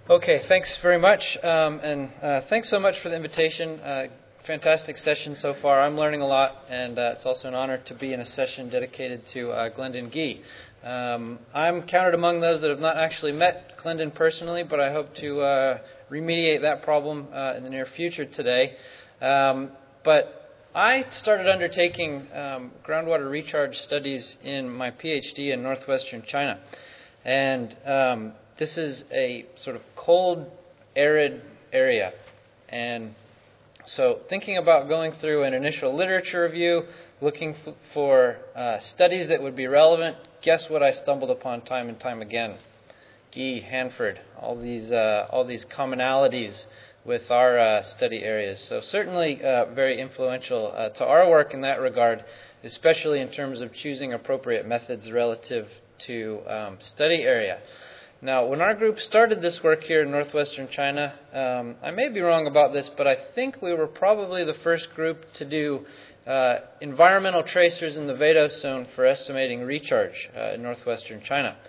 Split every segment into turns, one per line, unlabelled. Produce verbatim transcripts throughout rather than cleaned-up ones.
Okay, thanks very much, um, and uh, thanks so much for the invitation. Uh, fantastic session so far. I'm learning a lot, and uh, it's also an honor to be in a session dedicated to uh, Glendon Gee. Um, I'm counted among those that have not actually met Glendon personally, but I hope to uh, remediate that problem uh, in the near future today. Um, but I started undertaking um, groundwater recharge studies in my PhD in northwestern China, and um, this is a sort of cold, arid area. And so thinking about going through an initial literature review, looking f- for uh, studies that would be relevant, guess what I stumbled upon time and time again? Gee, Hanford, all these, uh, all these commonalities with our uh, study areas. So certainly uh, very influential uh, to our work in that regard, especially in terms of choosing appropriate methods relative to um, study area. Now, when our group started this work here in northwestern China, um, I may be wrong about this, but I think we were probably the first group to do uh, environmental tracers in the Vados zone for estimating recharge uh, in northwestern China.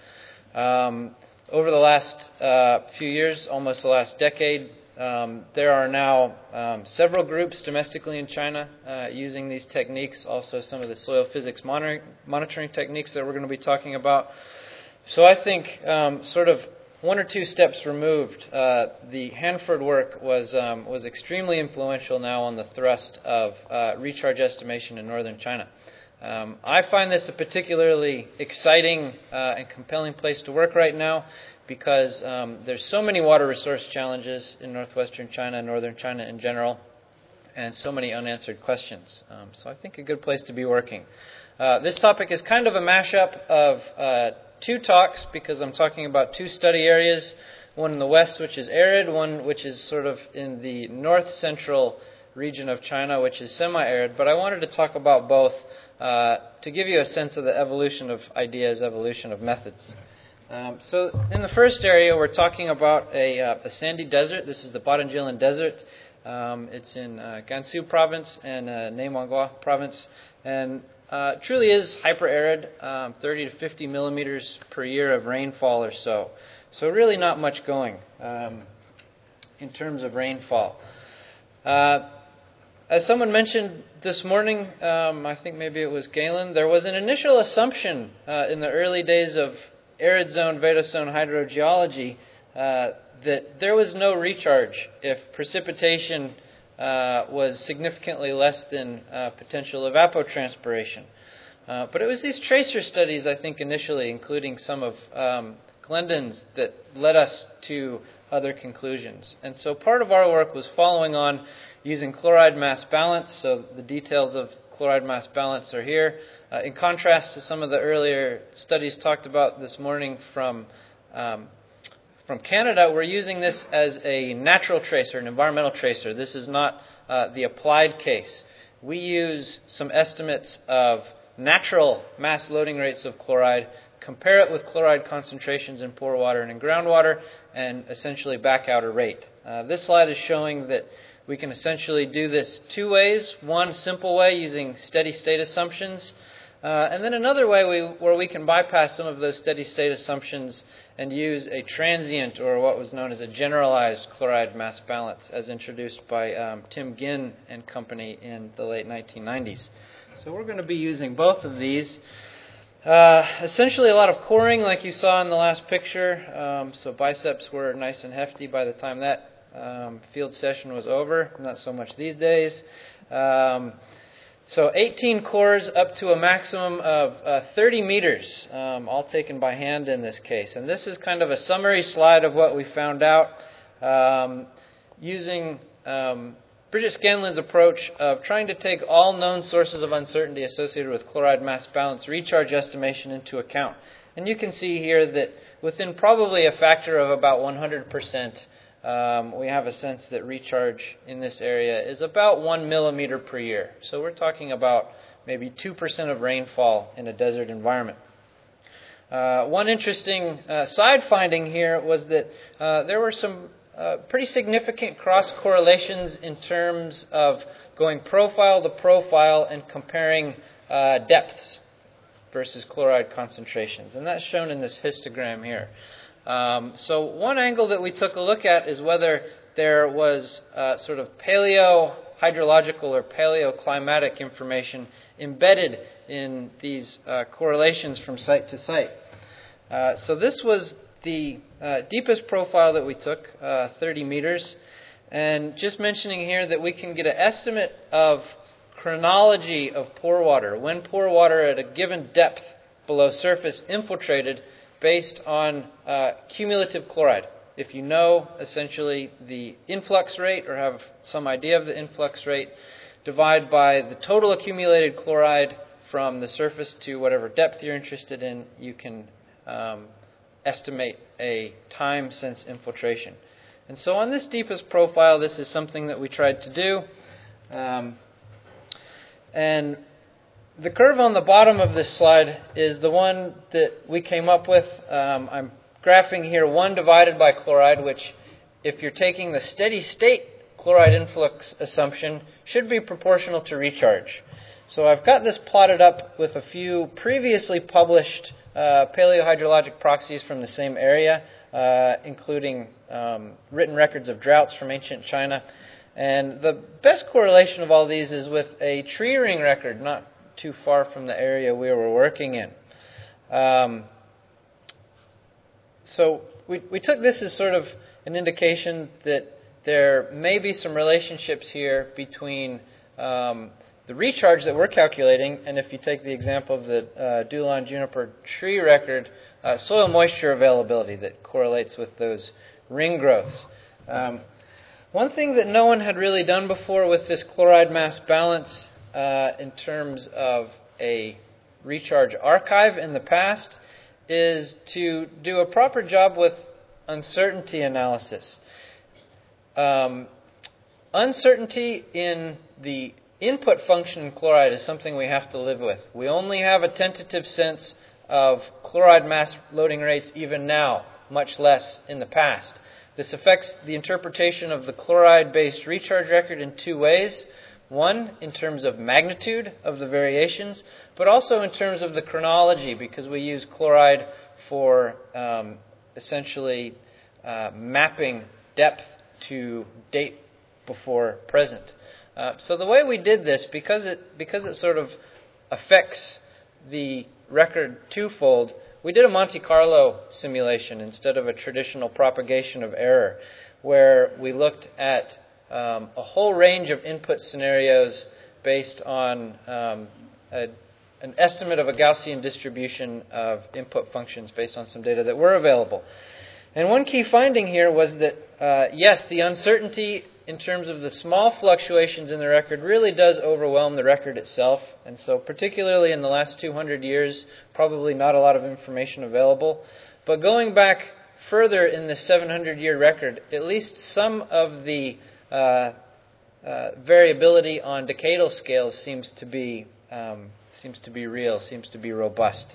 Um, over the last uh, few years, almost the last decade, um, there are now um, several groups domestically in China uh, using these techniques, also some of the soil physics monitoring, monitoring techniques that we're going to be talking about. So I think um, sort of one or two steps removed, uh, the Hanford work was um, was extremely influential now on the thrust of uh, recharge estimation in northern China. Um, I find this a particularly exciting uh, and compelling place to work right now because um, there's so many water resource challenges in northwestern China, northern China in general, and so many unanswered questions. Um, so I think a good place to be working. Uh, this topic is kind of a mashup of uh, two talks because I'm talking about two study areas, one in the west which is arid, one which is sort of in the north-central region of China which is semi-arid, but I wanted to talk about both uh, to give you a sense of the evolution of ideas, evolution of methods. Um, so in the first area we're talking about a, uh, a sandy desert. This is the Badanjilan Desert. Um, it's in uh, Gansu province and uh, Nemonghua province, and Uh, it truly is hyper-arid, um, thirty to fifty millimeters per year of rainfall or so. So really not much going um, in terms of rainfall. Uh, as someone mentioned this morning, um, I think maybe it was Galen, there was an initial assumption uh, in the early days of arid zone, Vados zone hydrogeology uh, that there was no recharge if precipitation Uh, was significantly less than uh, potential evapotranspiration. Uh, but it was these tracer studies, I think, initially, including some of um, Glendon's, that led us to other conclusions. And so part of our work was following on using chloride mass balance. So the details of chloride mass balance are here. Uh, in contrast to some of the earlier studies talked about this morning from um, From Canada, we're using this as a natural tracer, an environmental tracer. This is not uh, the applied case. We use some estimates of natural mass loading rates of chloride, compare it with chloride concentrations in pore water and in groundwater, and essentially back out a rate. Uh, this slide is showing that we can essentially do this two ways. One simple way using steady state assumptions, Uh, and then another way we, where we can bypass some of those steady state assumptions and use a transient, or what was known as a generalized chloride mass balance, as introduced by um, Tim Ginn and company in the late nineteen nineties. So we're going to be using both of these. Uh, essentially a lot of coring like you saw in the last picture. Um, so biceps were nice and hefty by the time that um, field session was over. Not so much these days. Um, So eighteen cores up to a maximum of uh, thirty meters, um, all taken by hand in this case. And this is kind of a summary slide of what we found out um, using um, Bridget Scanlon's approach of trying to take all known sources of uncertainty associated with chloride mass balance recharge estimation into account. And you can see here that within probably a factor of about one hundred percent, Um, we have a sense that recharge in this area is about one millimeter per year. So we're talking about maybe two percent of rainfall in a desert environment. Uh, one interesting uh, side finding here was that uh, there were some uh, pretty significant cross correlations in terms of going profile to profile and comparing uh, depths versus chloride concentrations. And that's shown in this histogram here. Um, so one angle that we took a look at is whether there was uh, sort of paleohydrological or paleoclimatic information embedded in these uh, correlations from site to site. Uh, so this was the uh, deepest profile that we took, uh, thirty meters. And just mentioning here that we can get an estimate of chronology of pore water, when pore water at a given depth below surface infiltrated based on uh, cumulative chloride. If you know essentially the influx rate or have some idea of the influx rate, divide by the total accumulated chloride from the surface to whatever depth you're interested in, you can um, estimate a time since infiltration. And so on this deepest profile, this is something that we tried to do. Um, and the curve on the bottom of this slide is the one that we came up with. Um, I'm graphing here one divided by chloride, which if you're taking the steady state chloride influx assumption, should be proportional to recharge. So I've got this plotted up with a few previously published uh, paleohydrologic proxies from the same area, uh, including um, written records of droughts from ancient China. And the best correlation of all these is with a tree ring record not too far from the area we were working in. Um, so we, we took this as sort of an indication that there may be some relationships here between um, the recharge that we're calculating, and if you take the example of the uh, Dulon juniper tree record, uh, soil moisture availability that correlates with those ring growths. Um, one thing that no one had really done before with this chloride mass balance uh, in terms of a recharge archive in the past is to do a proper job with uncertainty analysis. Um, uncertainty in the input function in chloride is something we have to live with. We only have a tentative sense of chloride mass loading rates even now, much less in the past. This affects the interpretation of the chloride-based recharge record in two ways. One, in terms of magnitude of the variations, but also in terms of the chronology, because we use chloride for um, essentially uh, mapping depth to date before present. Uh, so the way we did this, because it because it sort of affects the record twofold, we did a Monte Carlo simulation instead of a traditional propagation of error, where we looked at um, a whole range of input scenarios based on um, a, an estimate of a Gaussian distribution of input functions based on some data that were available. And one key finding here was that, uh, yes, the uncertainty in terms of the small fluctuations in the record really does overwhelm the record itself. And so particularly in the last two hundred years, probably not a lot of information available. But going back further in the seven hundred year record, at least some of the uh, uh, variability on decadal scales seems to be um, seems to be real, seems to be robust.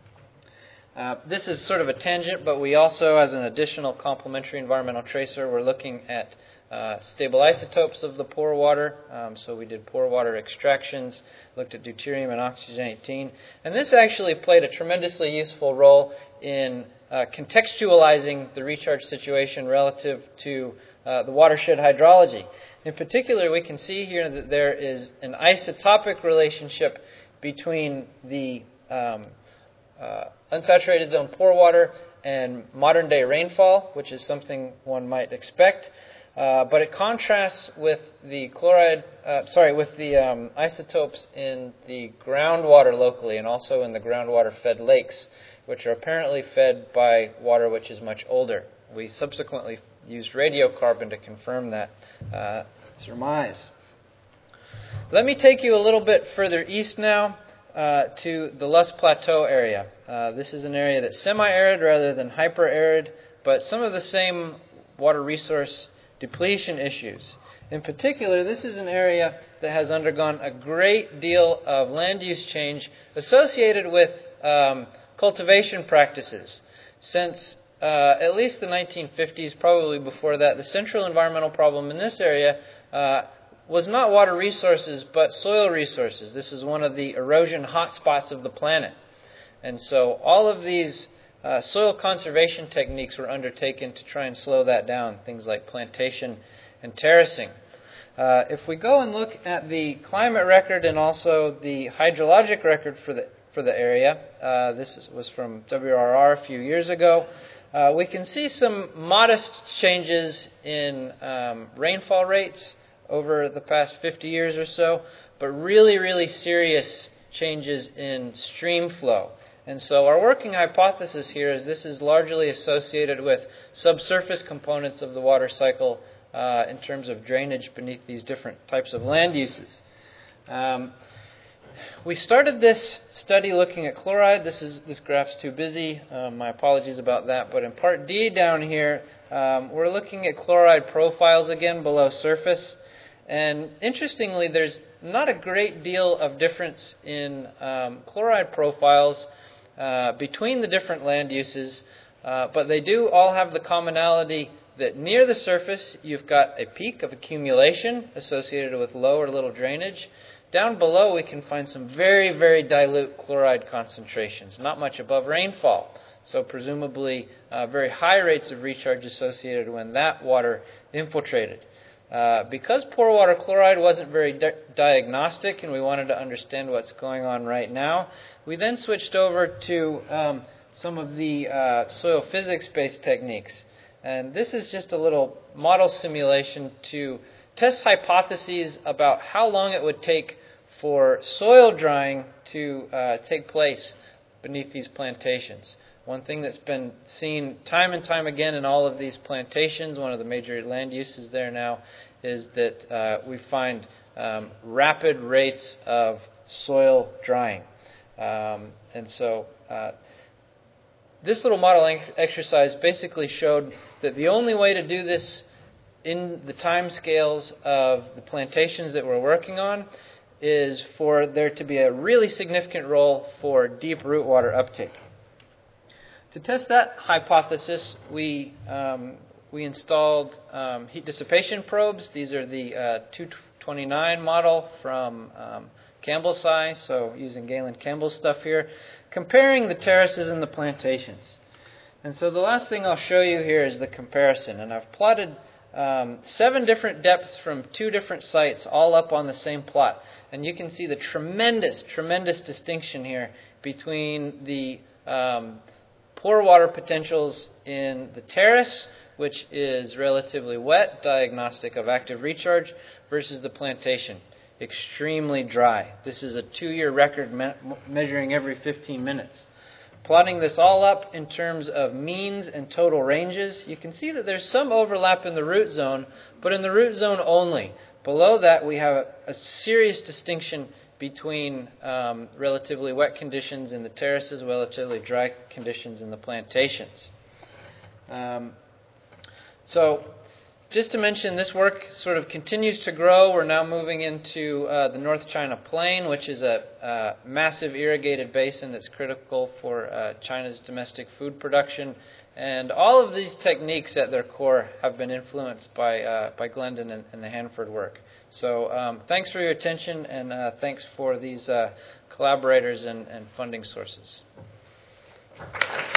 Uh, this is sort of a tangent, but we also, as an additional complementary environmental tracer, we're looking at uh, stable isotopes of the pore water. Um, so we did pore water extractions, looked at deuterium and oxygen eighteen. And this actually played a tremendously useful role in uh, contextualizing the recharge situation relative to uh, the watershed hydrology. In particular, we can see here that there is an isotopic relationship between the um, uh, unsaturated zone pore water and modern day rainfall, which is something one might expect. Uh, but it contrasts with the chloride, uh, sorry, with the um, isotopes in the groundwater locally and also in the groundwater fed lakes, which are apparently fed by water which is much older. We subsequently used radiocarbon to confirm that uh, surmise. Let me take you a little bit further east now uh, to the Loess Plateau area. Uh, this is an area that's semi-arid rather than hyper-arid, but some of the same water resource depletion issues. In particular, this is an area that has undergone a great deal of land use change associated with um, cultivation practices. Since uh, at least the nineteen fifties, probably before that, the central environmental problem in this area uh, was not water resources, but soil resources. This is one of the erosion hotspots of the planet. And so all of these uh, soil conservation techniques were undertaken to try and slow that down, things like plantation and terracing. Uh, if we go and look at the climate record and also the hydrologic record for the for the area, uh, this is, was from W R R a few years ago, uh, we can see some modest changes in um, rainfall rates over the past fifty years or so, but really, really serious changes in stream flow. And so our working hypothesis here is this is largely associated with subsurface components of the water cycle uh, in terms of drainage beneath these different types of land uses. Um, we started this study looking at chloride. This is this graph's too busy. Um, my apologies about that. But in part D down here, um, we're looking at chloride profiles again below surface. And interestingly, there's not a great deal of difference in um, chloride profiles uh, between the different land uses, uh, but they do all have the commonality that near the surface you've got a peak of accumulation associated with low or little drainage. Down below we can find some very, very dilute chloride concentrations, not much above rainfall. So presumably uh, very high rates of recharge associated when that water infiltrated. Uh, because pore water chloride wasn't very di- diagnostic and we wanted to understand what's going on right now, we then switched over to um, some of the uh, soil physics-based techniques. And this is just a little model simulation to test hypotheses about how long it would take for soil drying to uh, take place beneath these plantations. One thing that's been seen time and time again in all of these plantations, one of the major land uses there now, is that uh, we find um, rapid rates of soil drying. Um, and so uh, this little modeling exercise basically showed that the only way to do this in the time scales of the plantations that we're working on is for there to be a really significant role for deep root water uptake. To test that hypothesis, we um, we installed um, heat dissipation probes. These are the uh, two twenty-nine model from um, Campbell's Sci, so using Galen Campbell's stuff here, comparing the terraces and the plantations. And so the last thing I'll show you here is the comparison. And I've plotted um, seven different depths from two different sites all up on the same plot. And you can see the tremendous, tremendous distinction here between the um, pore water potentials in the terrace, which is relatively wet, diagnostic of active recharge, versus the plantation, extremely dry. This is a two-year record me- measuring every fifteen minutes. Plotting this all up in terms of means and total ranges, you can see that there's some overlap in the root zone, but in the root zone only. Below that, we have a, a serious distinction between um, relatively wet conditions in the terraces, relatively dry conditions in the plantations. Um, so, just to mention, this work sort of continues to grow. We're now moving into uh, the North China Plain, which is a uh, massive irrigated basin that's critical for uh, China's domestic food production. And all of these techniques at their core have been influenced by uh, by Glendon and, and the Hanford work. So um, thanks for your attention, and uh, thanks for these uh, collaborators and, and funding sources.